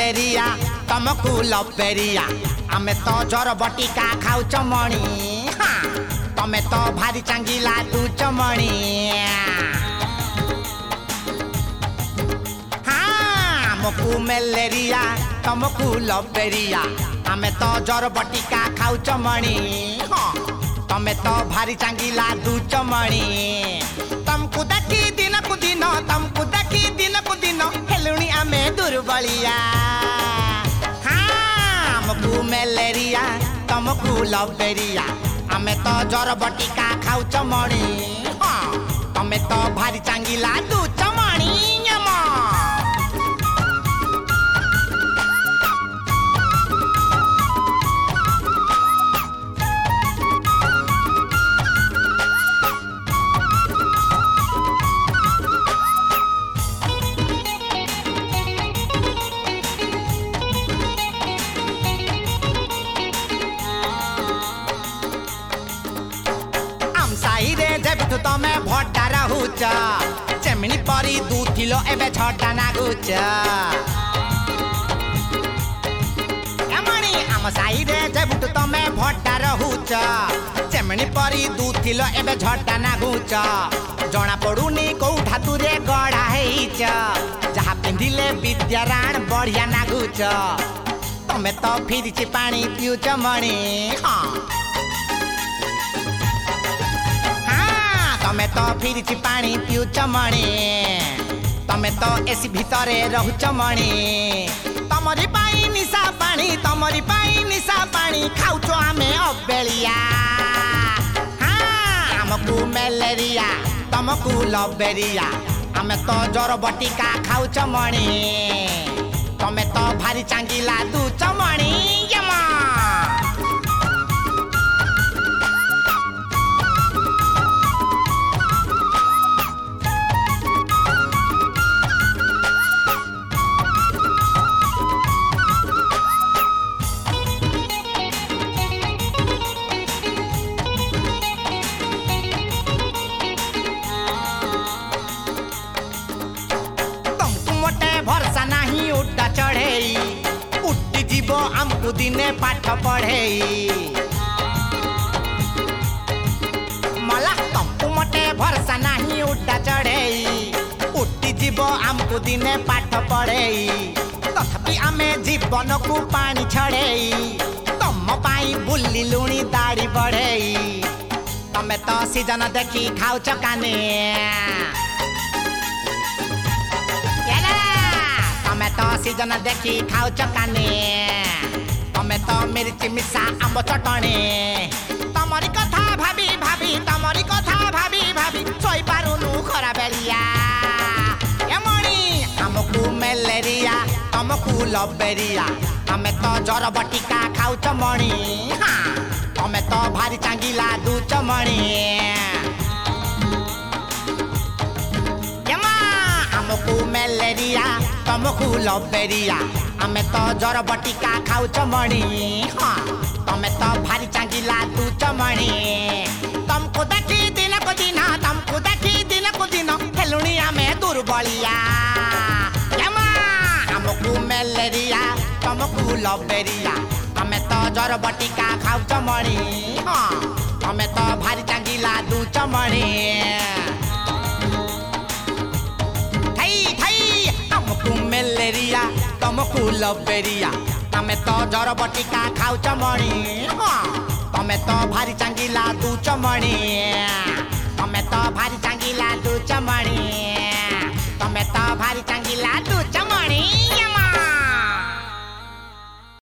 malaria ତମକୁ ଲବେରିଆ ଆମେ ତ ଜର ବଟିକା ଖାଉଛ ମଣି ତମେ ତ ଭାରି ଚାଙ୍ଗିଲା ଦୁଚ ମଣି ଆମକୁ ମ୍ୟାଲେରିଆ ତମକୁ ଲବେରିଆ ଆମେ ତ ଜର ବଟିକା ଖାଉଛ ମଣି ତମେ ତ ଭାରି ଚାଙ୍ଗିଲା ଦୁଚ ମଣି ତମକୁ ଦେଖି ଦିନକୁ ଦିନ ତମକୁ ଦେଖି ଦିନକୁ ଦିନ ହେଲୁଣି ଆମେ ଦୁର୍ବଳିଆ ଆମକୁ ମ୍ୟାଲେରିଆ ତମକୁ ଲବେରିଆ ଆମେ ତ ଜର ବଟିକା ଖାଉଛ ମଣି ତମେ ତ ଭାରି ଚାଙ୍ଗିଲା ଦୁଚ ମଣି तमे भट्टा रहुच चेमनी परी दूथिलो एबे छटा नागुच एमणी आम साई रे जेबुट तमे भट्टा रहुच चेमनी परी दूथिलो एबे छटा नागुच जना पडुनी कोठा तुरे गड़ा हेइच जहा पिंधिले विद्याराण बढ़िया नागुच तमे तो फिरिछि पानी पिउच मणी तमे तो फिरिछि पानी पिउच मणी तमे तो एसी भितरे रहुच मणी तमरी पाई निशा पानी खाउछ आमे अबेलिया हमकु ମ୍ୟାଲେରିଆ तमकु लबेरिया आमे तो जर बटिका खाउछ मणी तमे तो भारी चांगिला दुच मणी यमा भरसा नहीं उड्डा चढ़े उड्डी जीव आमको दिने पाठ पढ़े मला तमको मटे भरसा नहीं उड्डा चढ़े उड्डी जीव आमको दिने पाठ पढ़े तथापि आमे जीवन को पानी छड़े तम पाई बुल्ली लुणी दाढ़ी बढ़े तमे तो सीजन देखी खाउच काने तमे तो सीजन देखी खाउच काने तमे तो मिर्ची मिसा आंब चटणी तमरी कथा भाभी सोई पारुनु खरा बेलिया एमणी हमकु ମ୍ୟାଲେରିଆ तमकु लबेरिया आमे तो जर बटिका खाउच मणी तमे तो भारी चांगिला दुच मणी हमकु ମ୍ୟାଲେରିଆ तमकु लबेरिया आमे तो जर बटिका खाउच मणी तमे तो भारी चांगिला दुच मणी तमको देखी दिनको दिन हेलुणी आमे दुर्बलिया हमकु ମ୍ୟାଲେରିଆ तमकु लबेरिया आमे तो जर बटिका खाउच मणी तमे तो भारी चांगिला दुच मणी हमकु ମ୍ୟାଲେରିଆ तमकु लबेरिया आमे तो जर बटिका खाउच मणी तमे तो भारी चांगिला दुच मणी तमे तो भारी चांगिला दुच मणी तमे तो भारी चांगिला